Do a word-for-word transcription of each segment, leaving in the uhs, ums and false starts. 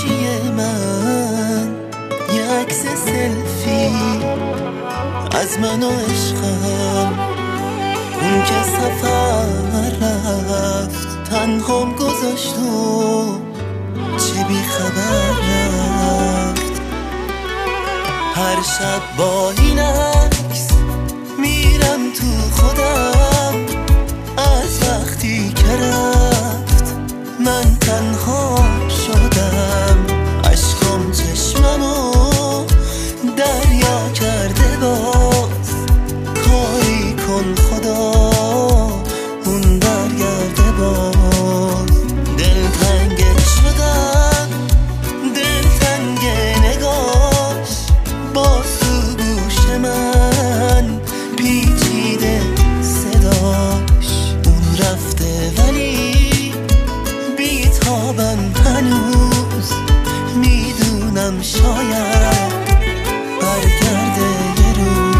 گوشی من یه عکس سلفی از من و عشقم، اون که سفر رفت تنهام گذاشت و چه بی خبر رفت. هر شب با این عکس میرم تو خودم، از وقتی که رفت من تنها شدم. عشقم چشممو دریا کرده، باز کاری کن خدا اون برگرده باز. دلتنگ شدم، دلتنگ نگاش، باز تو گوش من پیچیده صداش. اون رفته ولی بیتابم هنوز، میدونم شاید برگرده یه روز.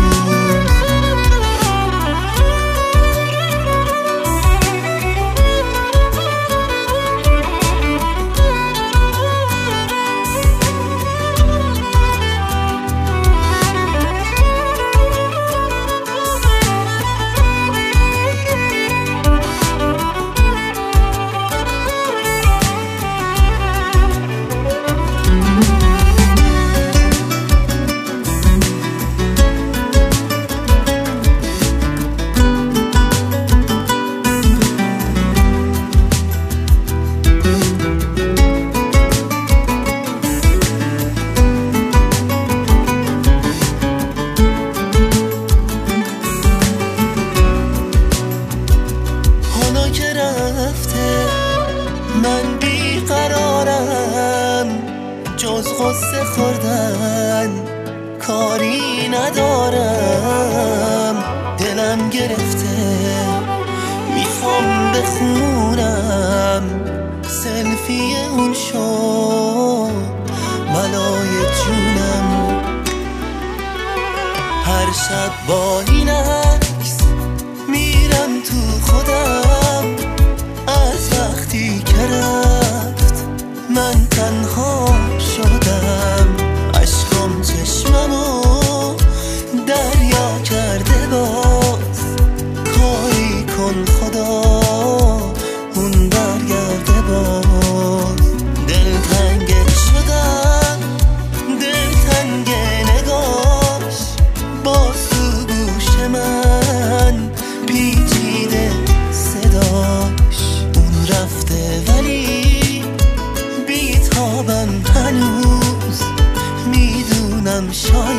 من بیقرارم، جز غصه خوردن کاری ندارم. دلم گرفته میخوام بخونم سلفی اون شو بلای جونم. هر شب با این عکس میرم تو خودم، از وقتی که رفت من تنها شدم. عشقم چشممو دریا کرده، باز کاری کن خدا اون برگرده باز. دلتنگ شدم، دلتنگ نگاش، باز تو گوش من پیچیده صداش. اون رفته ولی بیتابم هنوز، میدونم شاید